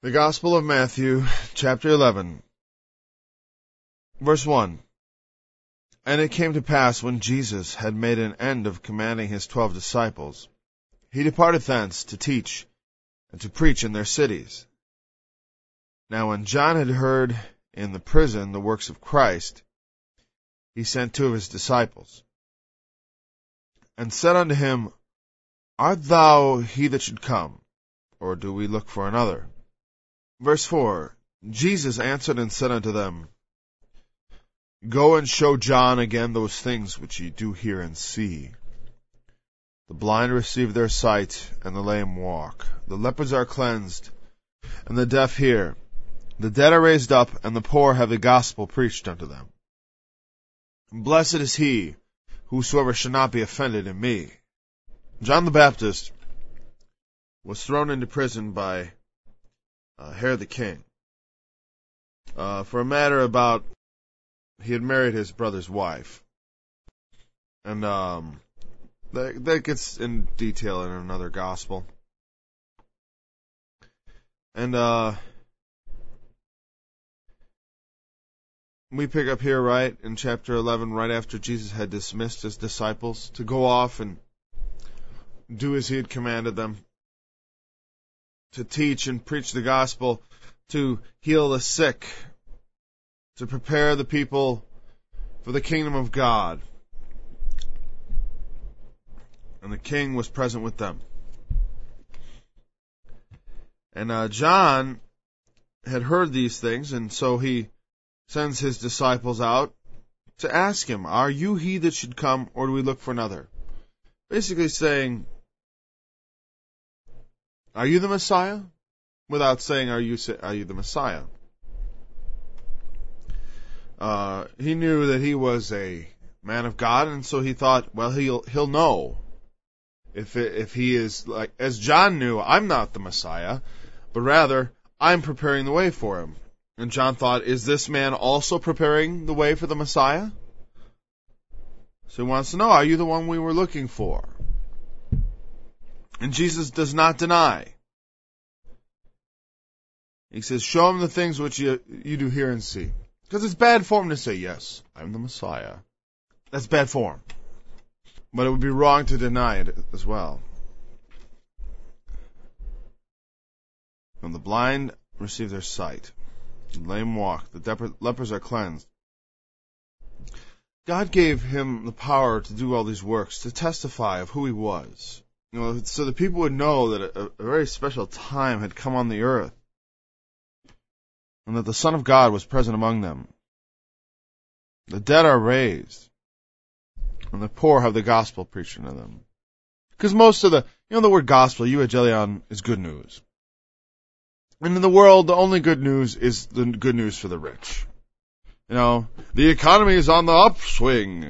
The Gospel of Matthew, chapter 11, verse 1. And it came to pass, when Jesus had made an end of commanding his 12 disciples, he departed thence to teach and to preach in their cities. Now when John had heard in the prison the works of Christ, he sent 2 of his disciples, and said unto him, Art thou he that should come, or do we look for another? Verse 4, Jesus answered and said unto them, Go and show John again those things which ye do hear and see. The blind receive their sight, and the lame walk. The lepers are cleansed, and the deaf hear. The dead are raised up, and the poor have the gospel preached unto them. Blessed is he, whosoever shall not be offended in me. John the Baptist was thrown into prison by Herod the king, for a matter about he had married his brother's wife, and that gets in detail in another gospel. And we pick up here right in chapter 11, right after Jesus had dismissed his disciples to go off and do as he had commanded them, to teach and preach the gospel, to heal the sick, to prepare the people for the kingdom of God. And the king was present with them. And John had heard these things, and so he sends his disciples out to ask him, Are you he that should come, or do we look for another? Basically saying, Are you the Messiah? Without saying, Are you the Messiah? He knew that he was a man of God, and so he thought, well, he'll know if he is, like, as John knew, I'm not the Messiah, but rather I'm preparing the way for him. And John thought, is this man also preparing the way for the Messiah? So he wants to know, are you the one we were looking for? And Jesus does not deny. He says, show him the things which you do hear and see. Because it's bad form to say, yes, I'm the Messiah. That's bad form. But it would be wrong to deny it as well. And the blind receive their sight. The lame walk. The lepers are cleansed. God gave him the power to do all these works, to testify of who he was. So the people would know that a very special time had come on the earth, and that the Son of God was present among them. The dead are raised, and the poor have the gospel preached unto them. Because most of the word gospel, euangelion, is good news. And in the world, the only good news is the good news for the rich. The economy is on the upswing.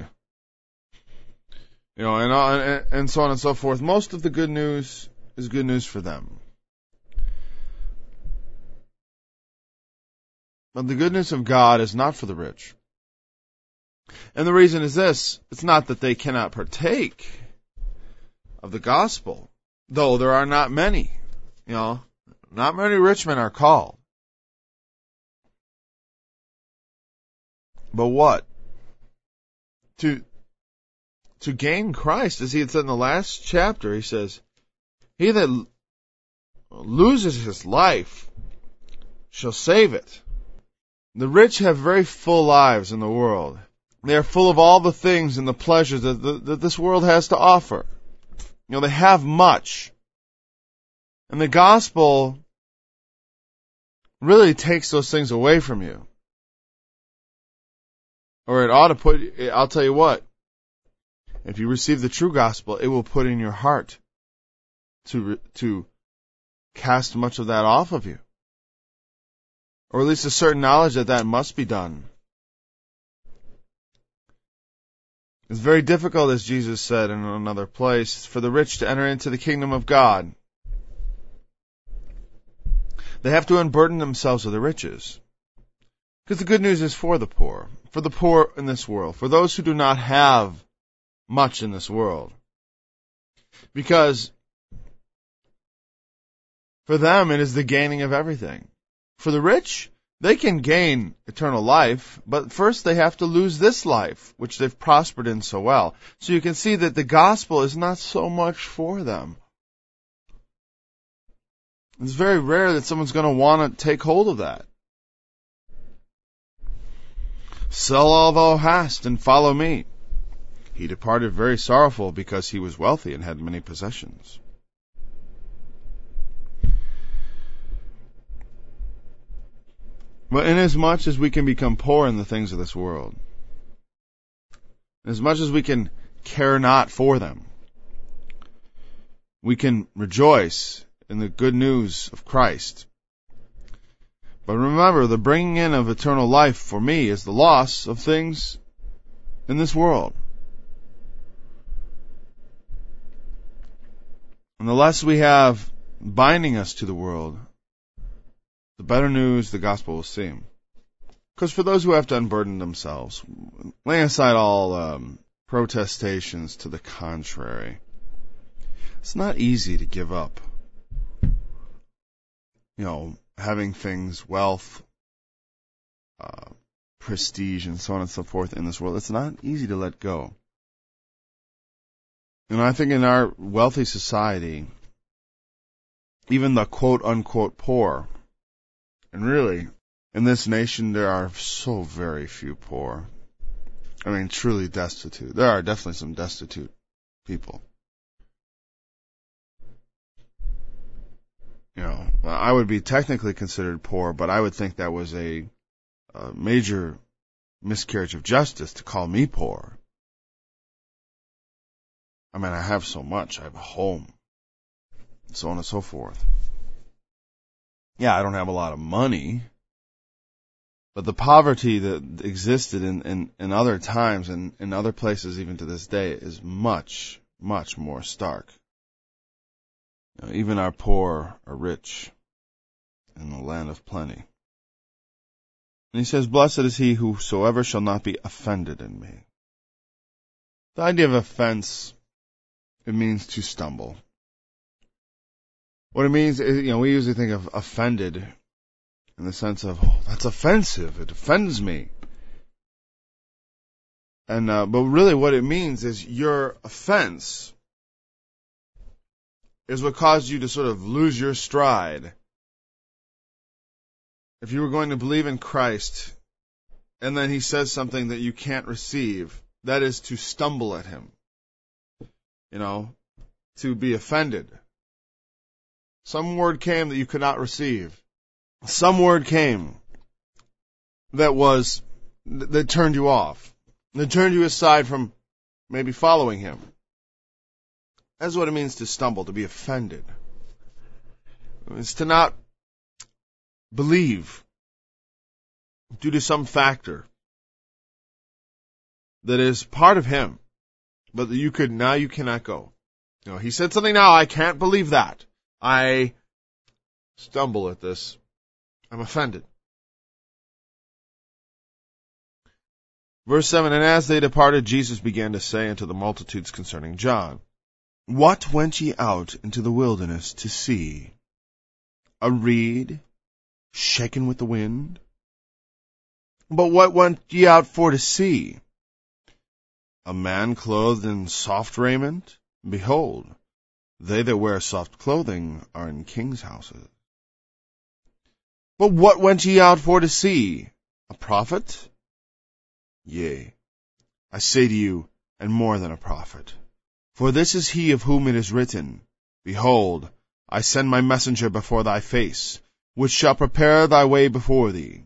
And so on and so forth. Most of the good news is good news for them. But the goodness of God is not for the rich. And the reason is this: it's not that they cannot partake of the gospel, though there are not many. Not many rich men are called. But what? To gain Christ, as he had said in the last chapter, he says, he that loses his life shall save it. The rich have very full lives in the world. They are full of all the things and the pleasures that this world has to offer. They have much. And the gospel really takes those things away from you. Or it ought to I'll tell you what, if you receive the true gospel, it will put in your heart to cast much of that off of you. Or at least a certain knowledge that must be done. It's very difficult, as Jesus said in another place, for the rich to enter into the kingdom of God. They have to unburden themselves of the riches. Because the good news is for the poor in this world, for those who do not have much in this world. Because For them, it is the gaining of everything. For the rich, they can gain eternal life, but first they have to lose this life, which they've prospered in so well. So you can see that the gospel is not so much for them. It's very rare that someone's going to want to take hold of that. Sell all thou hast and follow me. He departed very sorrowful because he was wealthy and had many possessions. But inasmuch as we can become poor in the things of this world, as much as we can care not for them, we can rejoice in the good news of Christ. But remember, the bringing in of eternal life for me is the loss of things in this world. And the less we have binding us to the world, the better news the gospel will seem. Because for those who have to unburden themselves, laying aside all protestations to the contrary, it's not easy to give up. Having things, wealth, prestige, and so on and so forth in this world, it's not easy to let go. And I think in our wealthy society, even the quote-unquote poor, and really, in this nation, there are so very few poor. I mean, truly destitute. There are definitely some destitute people. I would be technically considered poor, but I would think that was a major miscarriage of justice to call me poor. I mean, I have so much. I have a home, so on and so forth. Yeah, I don't have a lot of money, but the poverty that existed in other times and in other places even to this day is much, much more stark. Even our poor are rich in the land of plenty. And he says, blessed is he whosoever shall not be offended in me. The idea of offense, it means to stumble. What it means is, we usually think of offended in the sense of, that's offensive. It offends me. And but really what it means is your offense is what caused you to sort of lose your stride. If you were going to believe in Christ, and then he says something that you can't receive, that is to stumble at him. To be offended. Some word came that you could not receive. Some word came that turned you off. That turned you aside from maybe following him. That's what it means to stumble, to be offended. It's to not believe due to some factor that is part of him, but you cannot go. He said something now, I can't believe that. I stumble at this. I'm offended. Verse 7, and as they departed, Jesus began to say unto the multitudes concerning John, what went ye out into the wilderness to see? A reed shaken with the wind? But what went ye out for to see? A man clothed in soft raiment? Behold, they that wear soft clothing are in kings' houses. But what went ye out for to see? A prophet? Yea, I say to you, and more than a prophet. For this is he of whom it is written, behold, I send my messenger before thy face, which shall prepare thy way before thee.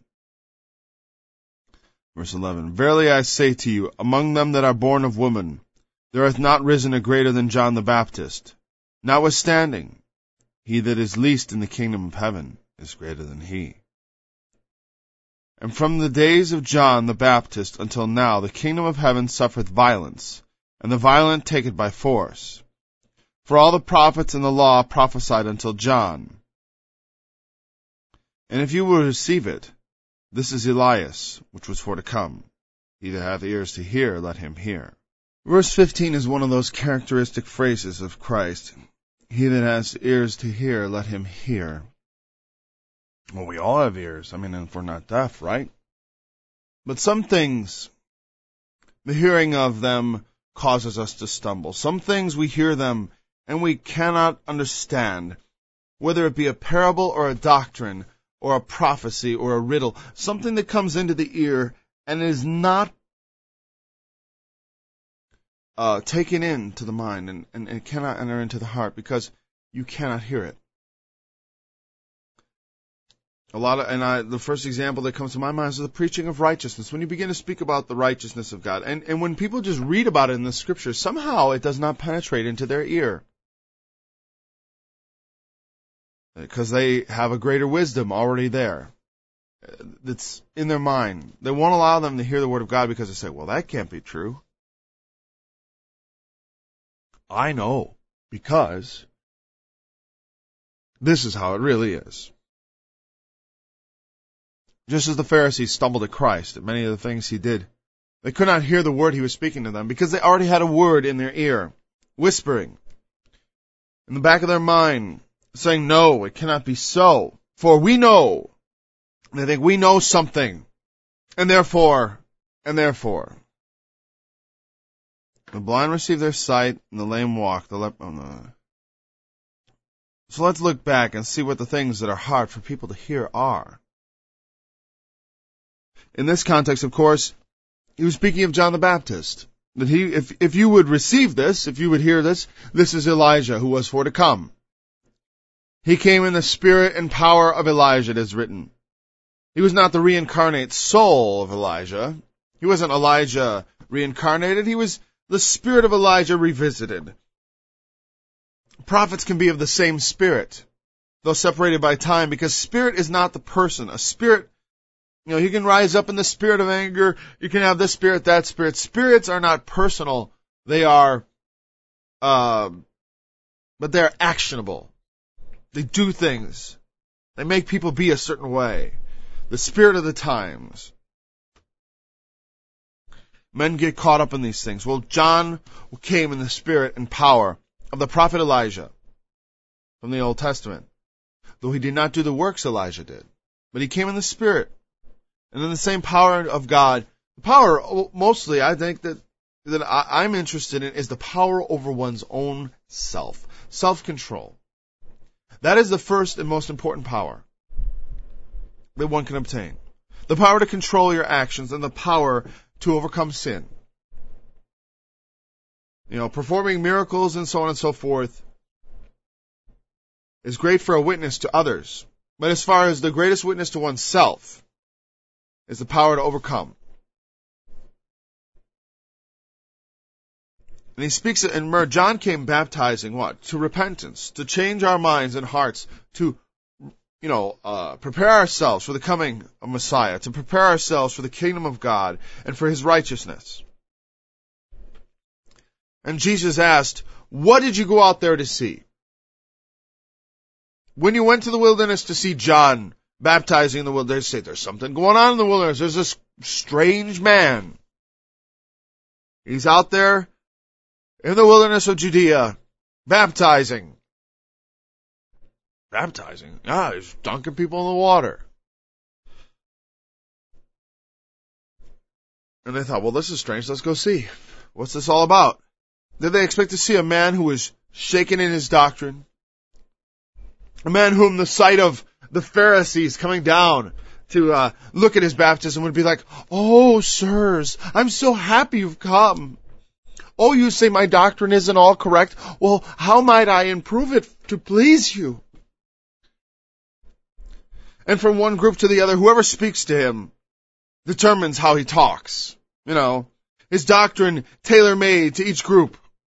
Verse 11, verily I say to you, among them that are born of woman, there hath not risen a greater than John the Baptist. Notwithstanding, he that is least in the kingdom of heaven is greater than he. And from the days of John the Baptist until now, the kingdom of heaven suffereth violence, and the violent take it by force. For all the prophets and the law prophesied until John. And if you will receive it, this is Elias, which was for to come. He that hath ears to hear, let him hear. Verse 15 is one of those characteristic phrases of Christ. He that has ears to hear, let him hear. Well, we all have ears. If we're not deaf, right? But some things, the hearing of them causes us to stumble. Some things we hear them and we cannot understand, whether it be a parable or a doctrine or a prophecy or a riddle, something that comes into the ear and is not taken into the mind and it cannot enter into the heart because you cannot hear it. The first example that comes to my mind is the preaching of righteousness. When you begin to speak about the righteousness of God, and when people just read about it in the Scriptures, somehow it does not penetrate into their ear. Because they have a greater wisdom already there. That's in their mind. They won't allow them to hear the Word of God because they say, well, that can't be true. I know, because this is how it really is. Just as the Pharisees stumbled at Christ at many of the things he did, they could not hear the word he was speaking to them because they already had a word in their ear, whispering in the back of their mind, saying, no, it cannot be so, for we know. They think we know something, and therefore. The blind receive their sight, and the lame walk. So let's look back and see what the things that are hard for people to hear are. In this context, of course, he was speaking of John the Baptist. That if you would receive this, if you would hear this, this is Elijah who was for to come. He came in the spirit and power of Elijah, it is written. He was not the reincarnate soul of Elijah. He wasn't Elijah reincarnated. He was the spirit of Elijah revisited. Prophets can be of the same spirit, though separated by time, because spirit is not the person. A spirit, you can rise up in the spirit of anger. You can have this spirit, that spirit. Spirits are not personal. They are, but they're actionable. They do things. They make people be a certain way. The spirit of the times. Men get caught up in these things. Well, John came in the spirit and power of the prophet Elijah from the Old Testament. Though he did not do the works Elijah did. But he came in the spirit. And in the same power of God. The power, mostly, I think that I'm interested in is the power over one's own self. Self-control. That is the first and most important power that one can obtain. The power to control your actions and the power to overcome sin. Performing miracles and so on and so forth is great for a witness to others. But as far as the greatest witness to oneself is the power to overcome. And he speaks, and John came baptizing what? To repentance, to change our minds and hearts, to prepare ourselves for the coming of Messiah, to prepare ourselves for the kingdom of God and for his righteousness. And Jesus asked, what did you go out there to see? When you went to the wilderness to see John baptizing in the wilderness, they say, there's something going on in the wilderness. There's this strange man. He's out there in the wilderness of Judea, baptizing. Baptizing? He's dunking people in the water. And they thought, well, this is strange. Let's go see. What's this all about? Did they expect to see a man who was shaken in his doctrine? A man whom the sight of the Pharisees coming down to look at his baptism would be like, oh, sirs, I'm so happy you've come. Oh, you say my doctrine isn't all correct. Well, how might I improve it to please you? And from one group to the other, whoever speaks to him determines how he talks. His doctrine tailor-made to each group.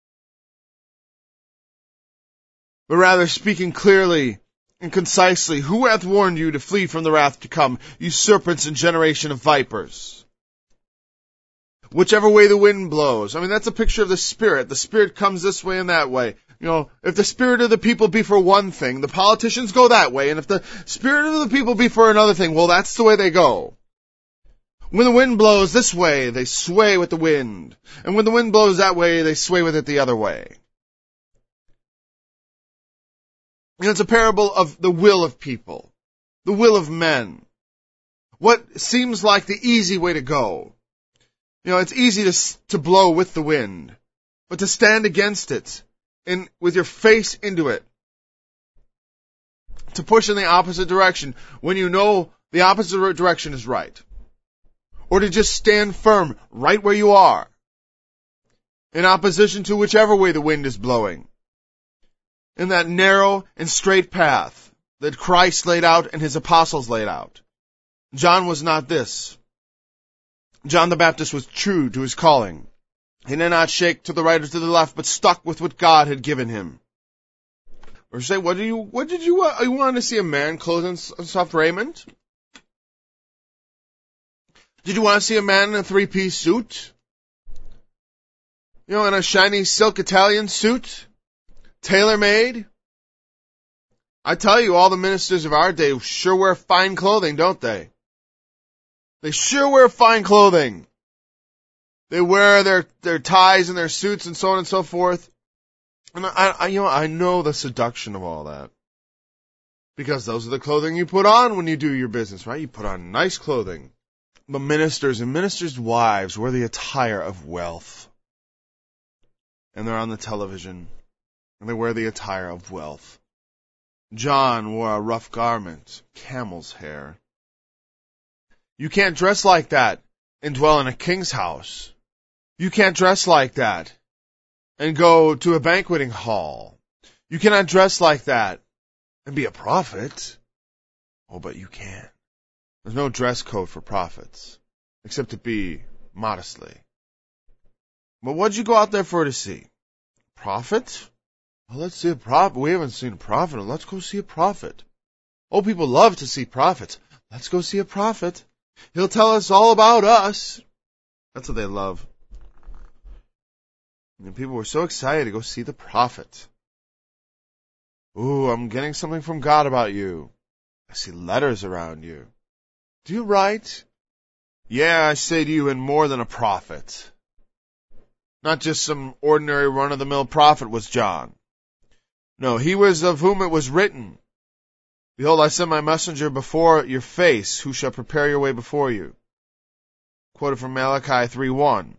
But rather speaking clearly and concisely, who hath warned you to flee from the wrath to come, you serpents and generation of vipers? Whichever way the wind blows. That's a picture of the Spirit. The Spirit comes this way and that way. If the spirit of the people be for one thing, the politicians go that way. And if the spirit of the people be for another thing, well, that's the way they go. When the wind blows this way, they sway with the wind. And when the wind blows that way, they sway with it the other way. It's a parable of the will of people, the will of men. What seems like the easy way to go. It's easy to blow with the wind, but to stand against it and with your face into it, to push in the opposite direction when you know the opposite direction is right, or to just stand firm right where you are, in opposition to whichever way the wind is blowing, in that narrow and straight path that Christ laid out and his apostles laid out. John was not this. John the Baptist was true to his calling. He did not shake to the right or to the left, but stuck with what God had given him. Or say, what did you want to see a man clothed in soft raiment? Did you want to see a man in a 3-piece suit? In a shiny silk Italian suit? Tailor-made? I tell you, all the ministers of our day sure wear fine clothing, don't they? They sure wear fine clothing. They wear their ties and their suits and so on and so forth. And I know the seduction of all that. Because those are the clothing you put on when you do your business, right? You put on nice clothing. But ministers and ministers' wives wear the attire of wealth. And they're on the television. And they wear the attire of wealth. John wore a rough garment, camel's hair. You can't dress like that and dwell in a king's house. You can't dress like that and go to a banqueting hall. You cannot dress like that and be a prophet. Oh, but you can. There's no dress code for prophets, except to be modestly. But what did you go out there for to see? Prophet? Well, let's see a prophet. We haven't seen a prophet. Let's go see a prophet. Oh, people love to see prophets. Let's go see a prophet. He'll tell us all about us. That's what they love. And people were so excited to go see the prophet. Ooh, I'm getting something from God about you. I see letters around you. Do you write? Yeah, I say to you, and more than a prophet. Not just some ordinary run-of-the-mill prophet was John. No, he was of whom it was written, Behold, I send my messenger before your face, who shall prepare your way before you. Quoted from Malachi 3:1.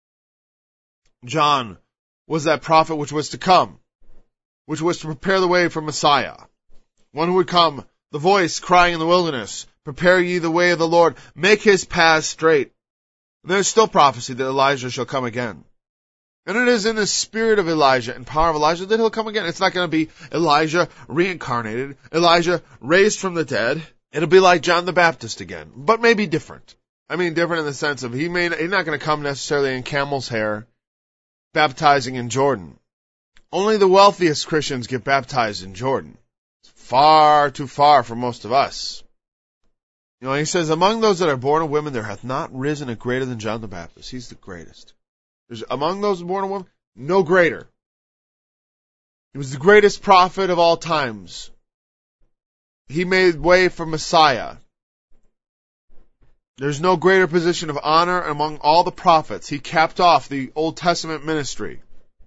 John was that prophet which was to come, which was to prepare the way for Messiah. One who would come, the voice crying in the wilderness, prepare ye the way of the Lord, make his paths straight. And there's still prophecy that Elijah shall come again. And it is in the spirit of Elijah and power of Elijah that he'll come again. It's not going to be Elijah reincarnated, Elijah raised from the dead. It'll be like John the Baptist again, but maybe different. I mean, different in the sense of he's not going to come necessarily in camel's hair, baptizing in Jordan. Only the wealthiest Christians get baptized in Jordan. It's far too far for most of us. He says, among those that are born of women, there hath not risen a greater than John the Baptist. He's the greatest. There's among those born of women, no greater. He was the greatest prophet of all times. He made way for Messiah. There's no greater position of honor among all the prophets. He capped off the Old Testament ministry.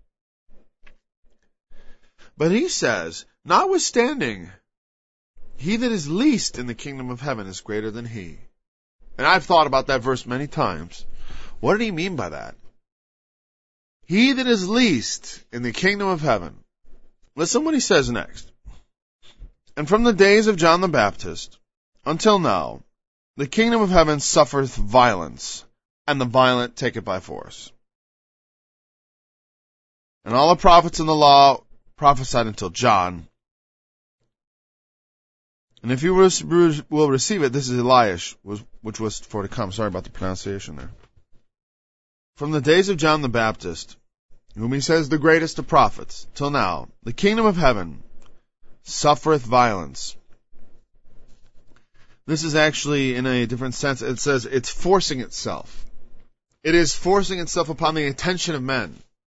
But he says, notwithstanding, he that is least in the kingdom of heaven is greater than he. And I've thought about that verse many times. What did he mean by that? He that is least in the kingdom of heaven. Listen what he says next. And from the days of John the Baptist until now, the kingdom of heaven suffereth violence, and the violent take it by force. And all the prophets in the law prophesied until John. And if you will receive it, this is Elias, which was for to come. Sorry about the pronunciation there. From the days of John the Baptist, whom he says the greatest of prophets, till now, the kingdom of heaven suffereth violence. This is actually in a different sense. It says it's forcing itself. It is forcing itself upon the attention of men.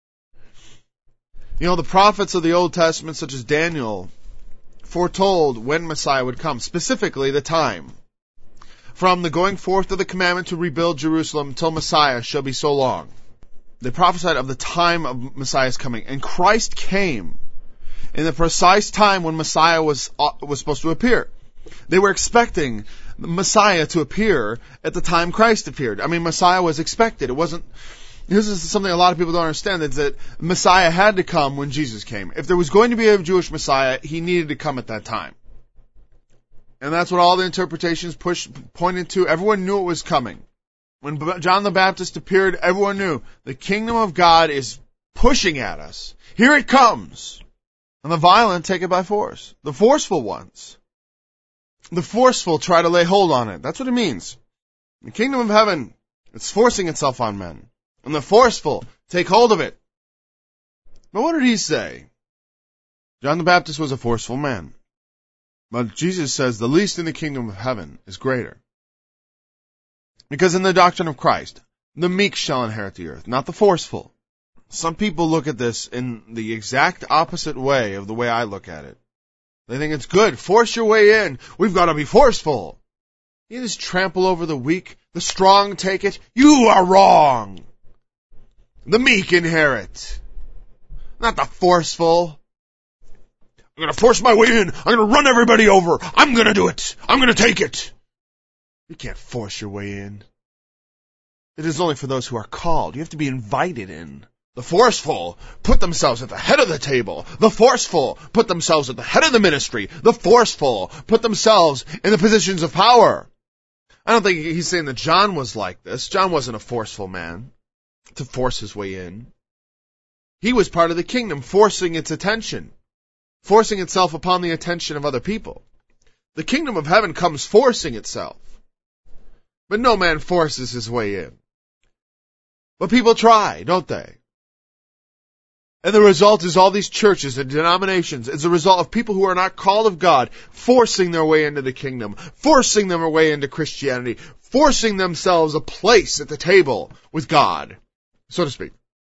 The prophets of the Old Testament, such as Daniel, foretold when Messiah would come, specifically the time. From the going forth of the commandment to rebuild Jerusalem till Messiah shall be so long. They prophesied of the time of Messiah's coming. And Christ came. in the precise time when Messiah was supposed to appear. They were expecting Messiah to appear at the time Christ appeared. I mean, Messiah was expected. It wasn't. This is something a lot of people don't understand, is that Messiah had to come when Jesus came. If there was going to be a Jewish Messiah, he needed to come at that time. And that's what all the interpretations pointed to. Everyone knew it was coming. When John the Baptist appeared, everyone knew the kingdom of God is pushing at us. Here it comes. And the violent take it by force. The forceful ones. The forceful try to lay hold on it. That's what it means. The kingdom of heaven, it's forcing itself on men. And the forceful take hold of it. But what did he say? John the Baptist was a forceful man. But Jesus says the least in the kingdom of heaven is greater. Because in the doctrine of Christ, the meek shall inherit the earth, not the forceful. Some people look at this in the exact opposite way of the way I look at it. They think it's good. Force your way in. We've got to be forceful. You just trample over the weak. The strong take it. You are wrong. The meek inherit. Not the forceful. I'm going to force my way in. I'm going to run everybody over. I'm going to do it. I'm going to take it. You can't force your way in. It is only for those who are called. You have to be invited in. The forceful put themselves at the head of the table. The forceful put themselves at the head of the ministry. The forceful put themselves in the positions of power. I don't think he's saying that John was like this. John wasn't a forceful man to force his way in. He was part of the kingdom, forcing its attention, forcing itself upon the attention of other people. The kingdom of heaven comes forcing itself. But no man forces his way in. But people try, don't they? And the result is all these churches and denominations. It's a result of people who are not called of God forcing their way into the kingdom, forcing their way into Christianity, forcing themselves a place at the table with God, so to speak.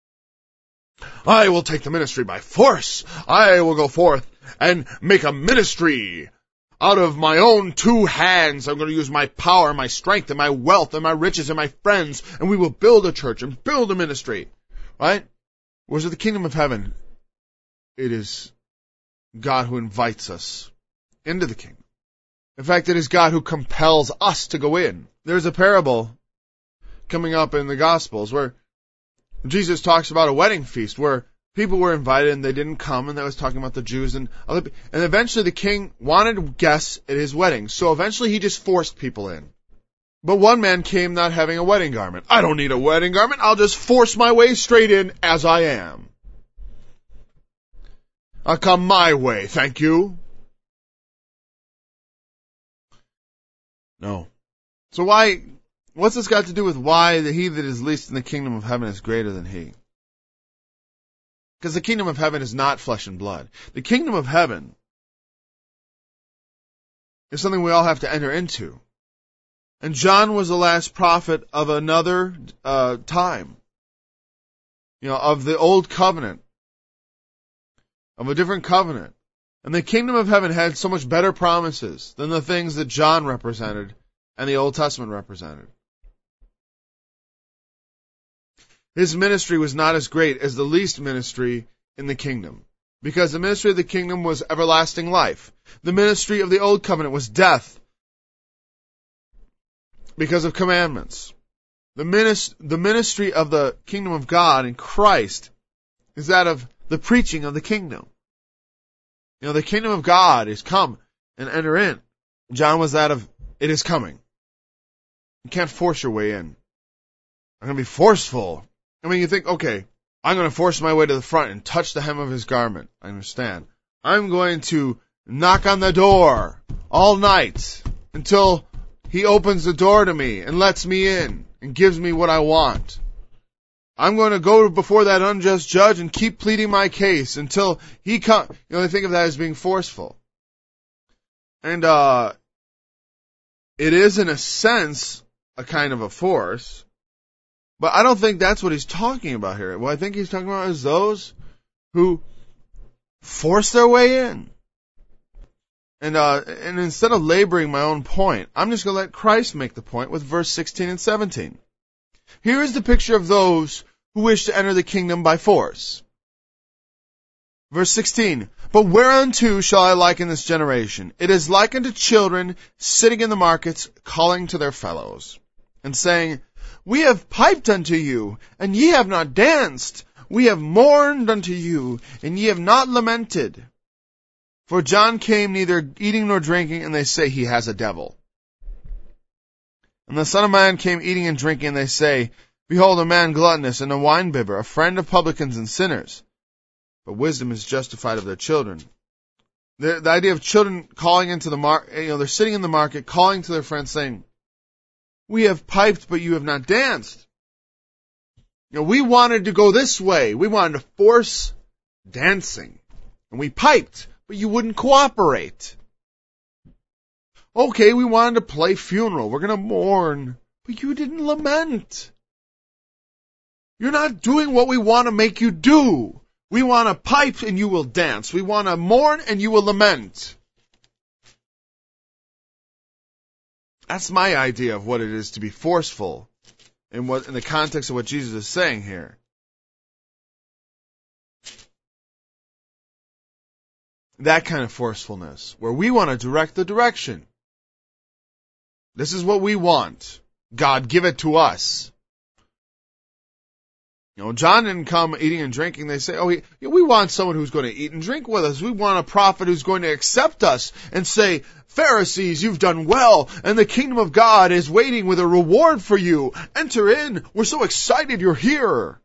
I will take the ministry by force. I will go forth and make a ministry out of my own two hands. I'm going to use my power, my strength, and my wealth, and my riches, and my friends, and we will build a church and build a ministry. Right? Whereas in the kingdom of heaven, it is God who invites us into the kingdom. In fact, it is God who compels us to go in. There's a parable coming up in the Gospels where Jesus talks about a wedding feast where people were invited and they didn't come, and that was talking about the Jews and eventually the king wanted guests at his wedding, so eventually he just forced people in. But one man came not having a wedding garment. I don't need a wedding garment. I'll just force my way straight in as I am. I'll come my way, thank you. No. So what's this got to do with why he that is least in the kingdom of heaven is greater than he? Because the kingdom of heaven is not flesh and blood. The kingdom of heaven is something we all have to enter into. And John was the last prophet of another time. Of the old covenant. Of a different covenant. And the kingdom of heaven had so much better promises than the things that John represented and the Old Testament represented. His ministry was not as great as the least ministry in the kingdom, because the ministry of the kingdom was everlasting life. The ministry of the Old Covenant was death because of commandments. The ministry of the kingdom of God in Christ is that of the preaching of the kingdom. The kingdom of God is come and enter in. John was that of, it is coming. You can't force your way in. I'm going to be forceful. You think, okay, I'm going to force my way to the front and touch the hem of his garment. I understand. I'm going to knock on the door all night until he opens the door to me and lets me in and gives me what I want. I'm going to go before that unjust judge and keep pleading my case until he comes. They think of that as being forceful. And it is, in a sense, a kind of a force. But I don't think that's what he's talking about here. What I think he's talking about is those who force their way in. And instead of laboring my own point, I'm just going to let Christ make the point with verse 16 and 17. Here is the picture of those who wish to enter the kingdom by force. Verse 16, but whereunto shall I liken this generation? It is like unto children sitting in the markets, calling to their fellows, and saying, we have piped unto you, and ye have not danced. We have mourned unto you, and ye have not lamented. For John came neither eating nor drinking, and they say he has a devil. And the Son of Man came eating and drinking, and they say, behold, a man gluttonous and a winebibber, a friend of publicans and sinners. But wisdom is justified of their children. The idea of children calling into the market, they're sitting in the market, calling to their friends, saying, we have piped, but you have not danced. We wanted to go this way. We wanted to force dancing. And we piped, but you wouldn't cooperate. Okay, we wanted to play funeral. We're going to mourn, but you didn't lament. You're not doing what we want to make you do. We want to pipe and you will dance. We want to mourn and you will lament. That's my idea of what it is to be forceful in the context of what Jesus is saying here. That kind of forcefulness, where we want to direct the direction. This is what we want. God, give it to us. John didn't come eating and drinking. They say, we want someone who's going to eat and drink with us. We want a prophet who's going to accept us and say, Pharisees, you've done well, and the kingdom of God is waiting with a reward for you. Enter in. We're so excited you're here.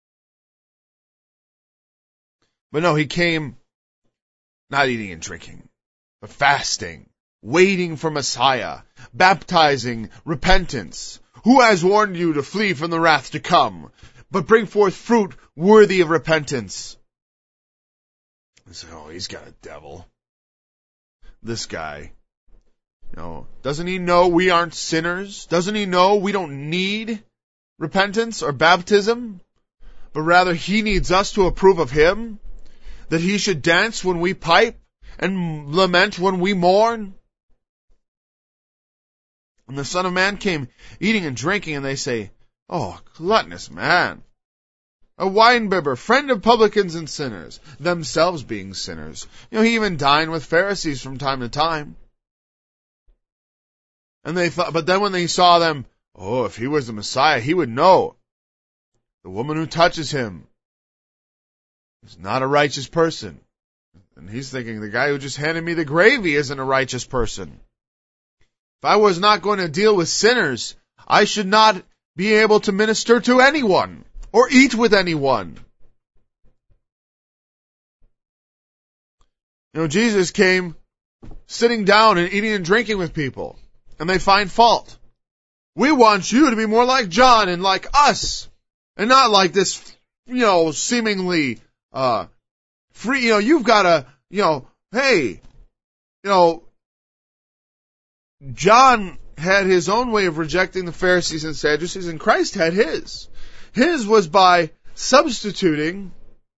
But no, he came not eating and drinking, but fasting, waiting for Messiah, baptizing repentance. Who has warned you to flee from the wrath to come? But bring forth fruit worthy of repentance. I say, he's got a devil. This guy. Doesn't he know we aren't sinners? Doesn't he know we don't need repentance or baptism? But rather he needs us to approve of him? That he should dance when we pipe and lament when we mourn? And the Son of Man came eating and drinking, and they say, gluttonous man, a winebibber, friend of publicans and sinners, themselves being sinners. He even dined with Pharisees from time to time. And they thought, but then when they saw them, if he was the Messiah, he would know. The woman who touches him is not a righteous person. And he's thinking, the guy who just handed me the gravy isn't a righteous person. If I was not going to deal with sinners, I should not be able to minister to anyone or eat with anyone. Jesus came sitting down and eating and drinking with people, and they find fault. We want you to be more like John and like us, and not like this, seemingly free. You've got to, hey, John had his own way of rejecting the Pharisees and Sadducees, and Christ had his. His was by substituting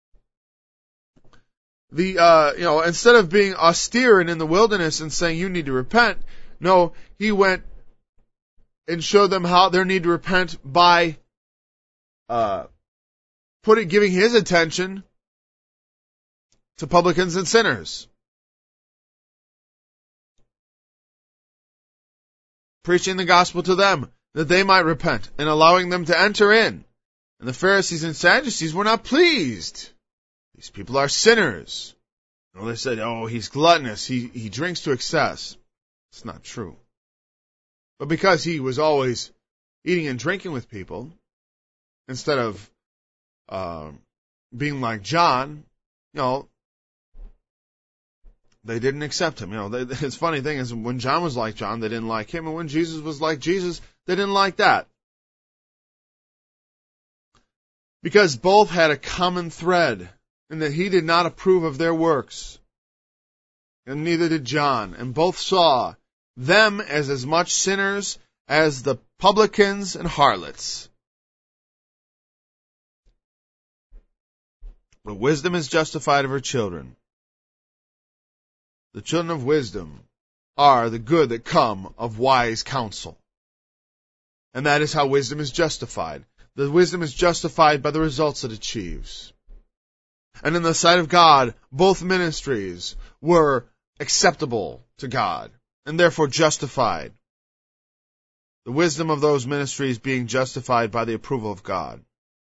the, instead of being austere and in the wilderness and saying you need to repent, no, he went and showed them how they need to repent by giving his attention to publicans and sinners. Preaching the gospel to them, that they might repent, and allowing them to enter in. And the Pharisees and Sadducees were not pleased. These people are sinners. They said, he's gluttonous, he drinks to excess. It's not true. But because he was always eating and drinking with people, instead of being like John, they didn't accept him. His funny thing is, when John was like John, they didn't like him, and when Jesus was like Jesus, they didn't like that. Because both had a common thread, in that he did not approve of their works, and neither did John, and both saw them as much sinners as the publicans and harlots. But wisdom is justified of her children. The children of wisdom are the good that come of wise counsel. And that is how wisdom is justified. The wisdom is justified by the results it achieves. And in the sight of God, both ministries were acceptable to God, and therefore justified. The wisdom of those ministries being justified by the approval of God.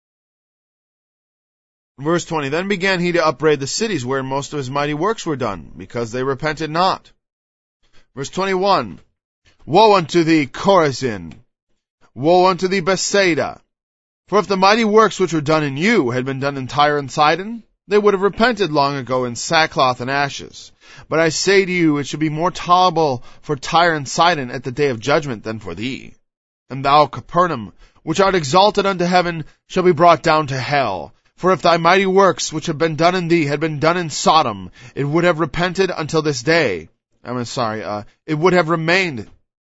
Verse 20, then began he to upbraid the cities wherein most of his mighty works were done, because they repented not. Verse 21, woe unto thee, Chorazin! Woe unto thee, Bethsaida! For if the mighty works which were done in you had been done in Tyre and Sidon, they would have repented long ago in sackcloth and ashes. But I say to you, it should be more tolerable for Tyre and Sidon at the day of judgment than for thee. And thou, Capernaum, which art exalted unto heaven, shall be brought down to hell. For if thy mighty works which have been done in thee had been done in Sodom, it would have repented until this day. It would have remained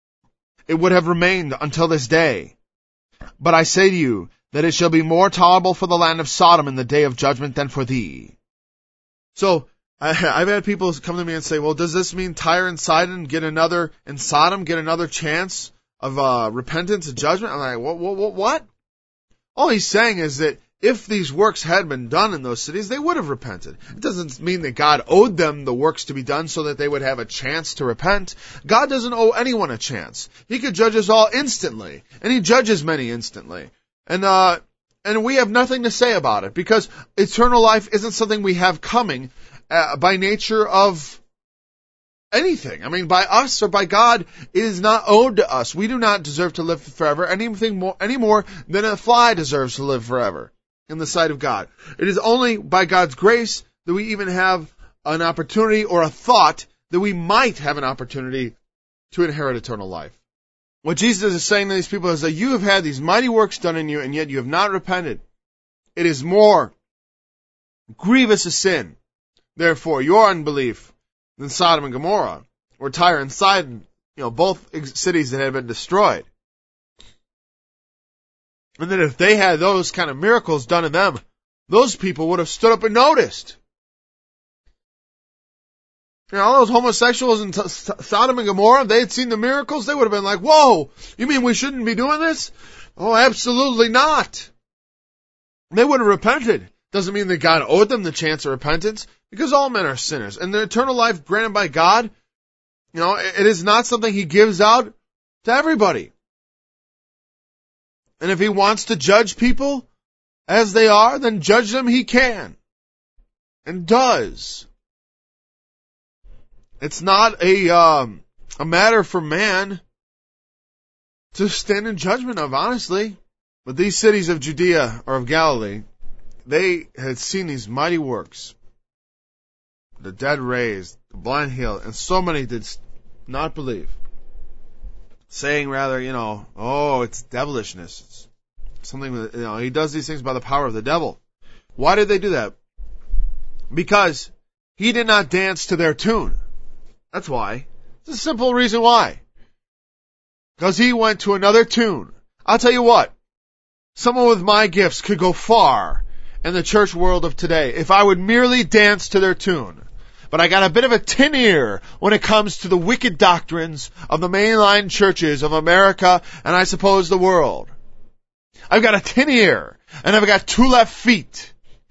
until this day. But I say to you, that it shall be more tolerable for the land of Sodom in the day of judgment than for thee. So, I've had people come to me and say, well, does this mean Tyre and Sidon and Sodom get another chance of repentance and judgment? I'm like, what? All he's saying is that if these works had been done in those cities, they would have repented. It doesn't mean that God owed them the works to be done so that they would have a chance to repent. God doesn't owe anyone a chance. He could judge us all instantly, and he judges many instantly. And we have nothing to say about it, because eternal life isn't something we have coming by nature of anything. I mean, by us or by God, it is not owed to us. We do not deserve to live forever any more than a fly deserves to live forever in the sight of God. It is only by God's grace that we even have an opportunity or a thought that we might have an opportunity to inherit eternal life. What Jesus is saying to these people is that you have had these mighty works done in you, and yet you have not repented. It is more grievous a sin, therefore, your unbelief than Sodom and Gomorrah, or Tyre and Sidon, both cities that had been destroyed. And that if they had those kind of miracles done to them, those people would have stood up and noticed. All those homosexuals in Sodom and Gomorrah, if they had seen the miracles, they would have been like, whoa, you mean we shouldn't be doing this? Oh, absolutely not. They would have repented. Doesn't mean that God owed them the chance of repentance, because all men are sinners. And the eternal life granted by God, it is not something he gives out to everybody. And if he wants to judge people as they are, then judge them he can. And does. It's not a matter for man to stand in judgment of, honestly. But these cities of Judea or of Galilee, they had seen these mighty works. The dead raised, the blind healed, and so many did not believe. Saying rather, it's devilishness. It's something that, he does these things by the power of the devil. Why did they do that? Because he did not dance to their tune. That's why. It's a simple reason why. Because he went to another tune. I'll tell you what. Someone with my gifts could go far in the church world of today if I would merely dance to their tune. But I got a bit of a tin ear when it comes to the wicked doctrines of the mainline churches of America and I suppose the world. I've got a tin ear and I've got 2 left feet.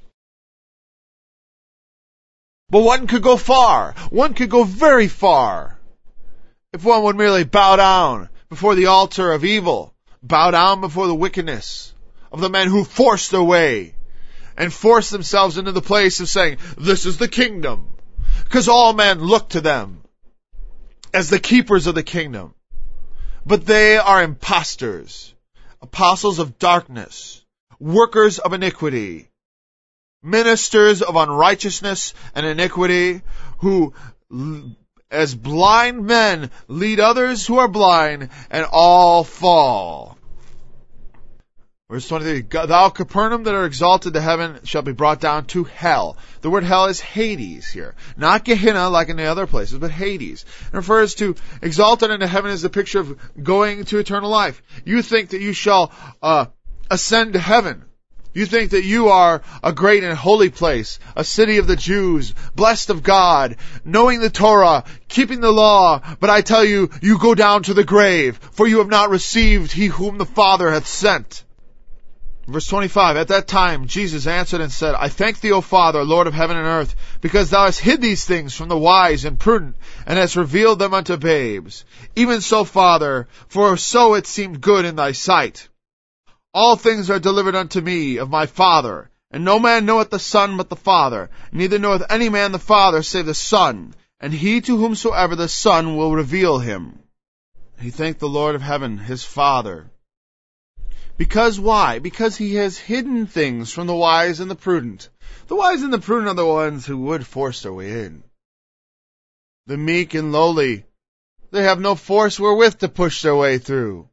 But one could go far. One could go very far. If one would merely bow down before the altar of evil, bow down before the wickedness of the men who force their way and force themselves into the place of saying, this is the kingdom. Because all men look to them as the keepers of the kingdom. But they are impostors, apostles of darkness, workers of iniquity, ministers of unrighteousness and iniquity, who, as blind men, lead others who are blind, and all fall. Verse 23, thou Capernaum that are exalted to heaven shall be brought down to hell. The word hell is Hades here. Not Gehenna like in the other places, but Hades. It refers to exalted into heaven as the picture of going to eternal life. You think that you shall ascend to heaven. You think that you are a great and holy place, a city of the Jews, blessed of God, knowing the Torah, keeping the law, but I tell you, you go down to the grave, for you have not received he whom the Father hath sent. Verse 25, at that time Jesus answered and said, I thank thee, O Father, Lord of heaven and earth, because thou hast hid these things from the wise and prudent, and hast revealed them unto babes. Even so, Father, for so it seemed good in thy sight. All things are delivered unto me of my Father, and no man knoweth the Son but the Father, neither knoweth any man the Father save the Son, and he to whomsoever the Son will reveal him. He thanked the Lord of heaven, his Father. Because why? Because he has hidden things from the wise and the prudent. The wise and the prudent are the ones who would force their way in. The meek and lowly, they have no force wherewith to push their way through.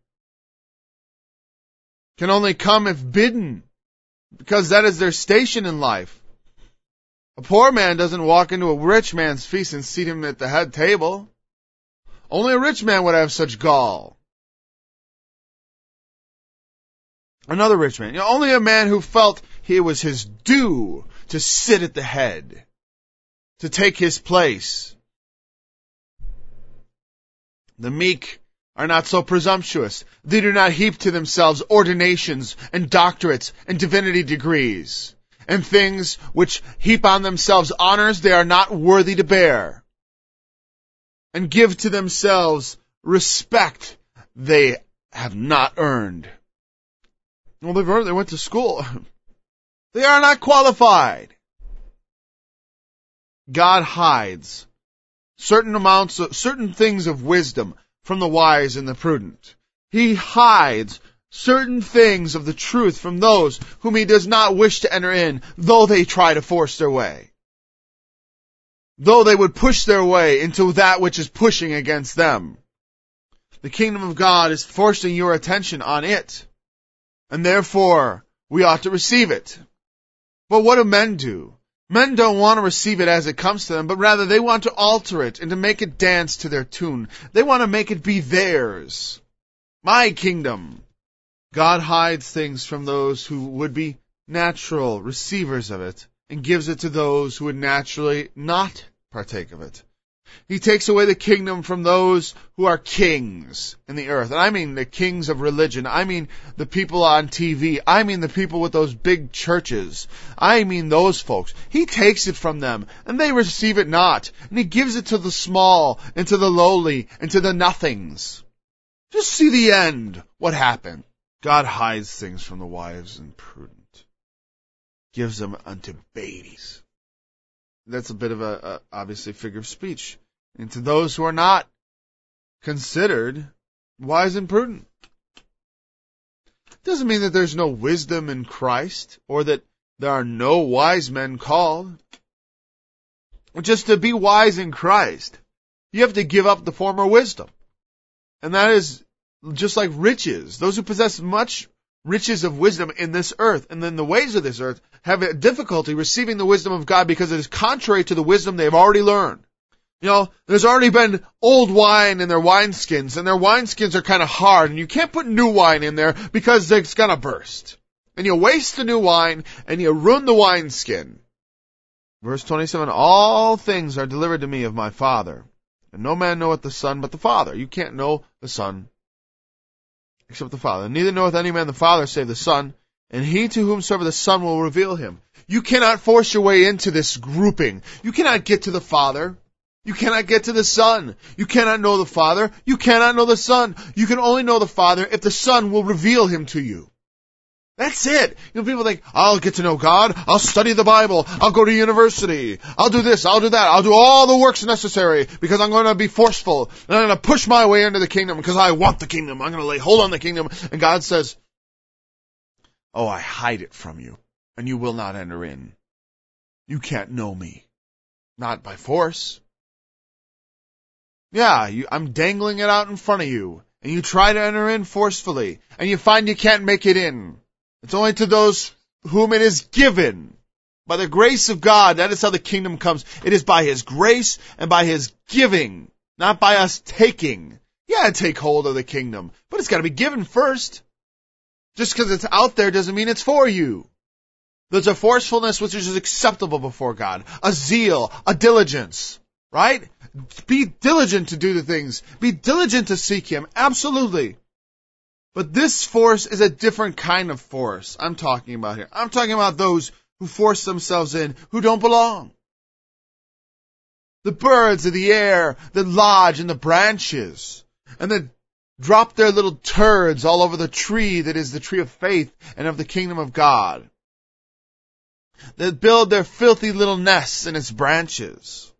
Can only come if bidden, because that is their station in life. A poor man doesn't walk into a rich man's feast and seat him at the head table. Only a rich man would have such gall. Another rich man. Only a man who felt it was his due to sit at the head, to take his place. The meek are not so presumptuous. They do not heap to themselves ordinations and doctorates and divinity degrees, and things which heap on themselves honors they are not worthy to bear, and give to themselves respect they have not earned. Well, they've earned, they went to school. They are not qualified. God hides certain things of wisdom from the wise and the prudent. He hides certain things of the truth from those whom he does not wish to enter in, though they try to force their way. Though they would push their way into that which is pushing against them. The kingdom of God is forcing your attention on it. And therefore, we ought to receive it. But what do men do? Men don't want to receive it as it comes to them, but rather they want to alter it and to make it dance to their tune. They want to make it be theirs. My kingdom. God hides things from those who would be natural receivers of it and gives it to those who would naturally not partake of it. He takes away the kingdom from those who are kings in the earth. And I mean the kings of religion. I mean the people on TV. I mean the people with those big churches. I mean those folks. He takes it from them, and they receive it not. And he gives it to the small, and to the lowly, and to the nothings. Just see the end. What happened? God hides things from the wise and prudent. Gives them unto babies. That's a bit of a obviously figure of speech. And to those who are not considered wise and prudent. Doesn't mean that there's no wisdom in Christ, or that there are no wise men called. Just to be wise in Christ, you have to give up the former wisdom. And that is just like riches. Those who possess much riches of wisdom in this earth and in the ways of this earth have a difficulty receiving the wisdom of God because it is contrary to the wisdom they've already learned. There's already been old wine in their wineskins, and their wineskins are kind of hard, and you can't put new wine in there because it's gonna burst. And you waste the new wine, and you ruin the wineskin. Verse 27, all things are delivered to me of my Father, and no man knoweth the Son but the Father. You can't know the Son except the Father. Neither knoweth any man the Father save the Son, and he to whomsoever the Son will reveal him. You cannot force your way into this grouping. You cannot get to the Father. You cannot get to the Son. You cannot know the Father. You cannot know the Son. You can only know the Father if the Son will reveal him to you. That's it. People think, I'll get to know God. I'll study the Bible. I'll go to university. I'll do this. I'll do that. I'll do all the works necessary because I'm going to be forceful. And I'm going to push my way into the kingdom because I want the kingdom. I'm going to lay hold on the kingdom. And God says, oh, I hide it from you, and you will not enter in. You can't know me. Not by force. Yeah, I'm dangling it out in front of you, and you try to enter in forcefully, and you find you can't make it in. It's only to those whom it is given. By the grace of God, that is how the kingdom comes. It is by His grace and by His giving, not by us taking. Yeah, take hold of the kingdom, but it's got to be given first. Just because it's out there doesn't mean it's for you. There's a forcefulness which is acceptable before God, a zeal, a diligence, right? Be diligent to do the things. Be diligent to seek Him. Absolutely. But this force is a different kind of force I'm talking about here. I'm talking about those who force themselves in, who don't belong. The birds of the air that lodge in the branches and that drop their little turds all over the tree that is the tree of faith and of the kingdom of God. That build their filthy little nests in its branches.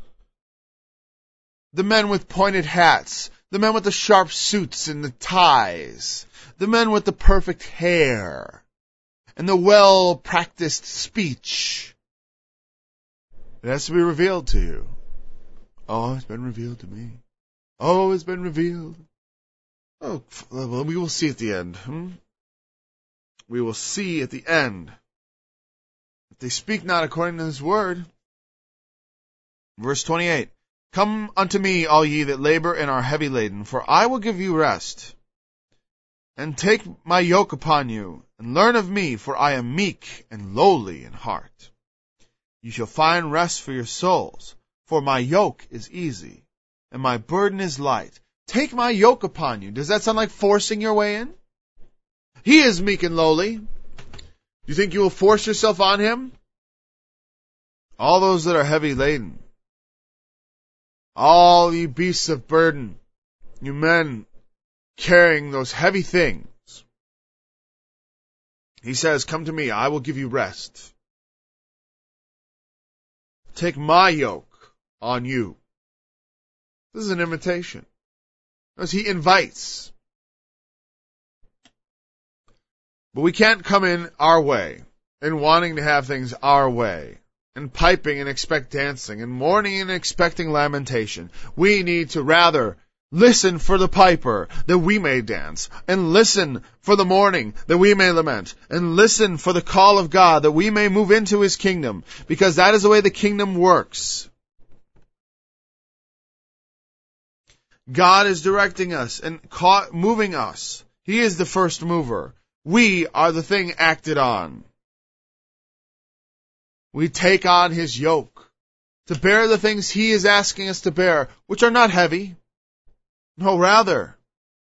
The men with pointed hats, the men with the sharp suits and the ties, the men with the perfect hair, and the well-practiced speech. It has to be revealed to you. Oh, it's been revealed to me. Oh, it's been revealed. Oh, well, we will see at the end. We will see at the end. If they speak not according to His word. Verse 28. Come unto me, all ye that labor and are heavy laden, for I will give you rest. And take my yoke upon you, and learn of me, for I am meek and lowly in heart. You shall find rest for your souls, for my yoke is easy, and my burden is light. Take my yoke upon you. Does that sound like forcing your way in? He is meek and lowly. Do you think you will force yourself on Him? All those that are heavy laden, all you beasts of burden, you men carrying those heavy things, He says, come to me, I will give you rest. Take my yoke on you. This is an invitation. As He invites. But we can't come in our way, and wanting to have things our way, and piping and expect dancing, and mourning and expecting lamentation. We need to rather listen for the piper, that we may dance, and listen for the mourning, that we may lament, and listen for the call of God, that we may move into His kingdom, because that is the way the kingdom works. God is directing us and moving us. He is the first mover. We are the thing acted on. We take on His yoke to bear the things He is asking us to bear, which are not heavy. No, rather,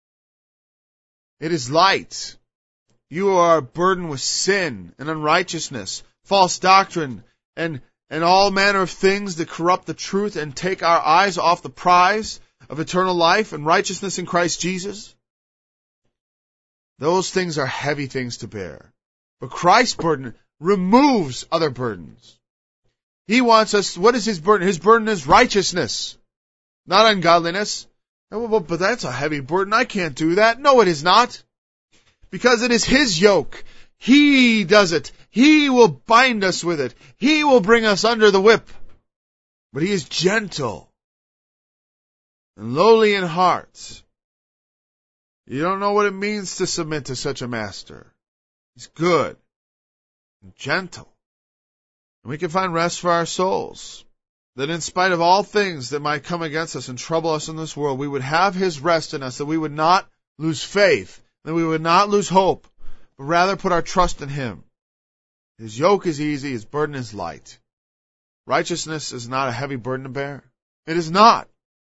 it is light. You are burdened with sin and unrighteousness, false doctrine, and all manner of things that corrupt the truth and take our eyes off the prize of eternal life and righteousness in Christ Jesus. Those things are heavy things to bear. But Christ's burden removes other burdens. He wants us, what is His burden? His burden is righteousness, not ungodliness. But that's a heavy burden. I can't do that. No, it is not. Because it is His yoke. He does it. He will bind us with it. He will bring us under the whip. But He is gentle and lowly in heart. You don't know what it means to submit to such a master. He's good and gentle. And we can find rest for our souls. That in spite of all things that might come against us and trouble us in this world, we would have His rest in us, that we would not lose faith, that we would not lose hope, but rather put our trust in Him. His yoke is easy, His burden is light. Righteousness is not a heavy burden to bear. It is not.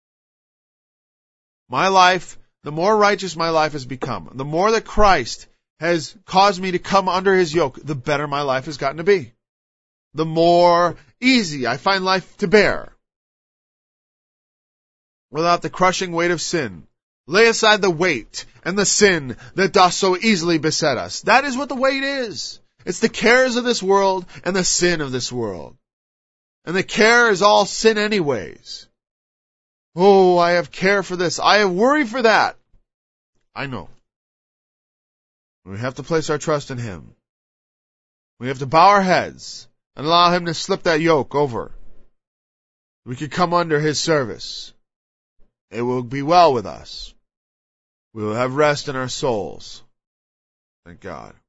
My life, the more righteous my life has become, the more that Christ has caused me to come under His yoke, the better my life has gotten to be. The more easy I find life to bear. Without the crushing weight of sin. Lay aside the weight and the sin that doth so easily beset us. That is what the weight is. It's the cares of this world and the sin of this world. And the care is all sin anyways. Oh, I have care for this. I have worry for that. I know. We have to place our trust in Him. We have to bow our heads and allow Him to slip that yoke over. We can come under His service. It will be well with us. We will have rest in our souls. Thank God.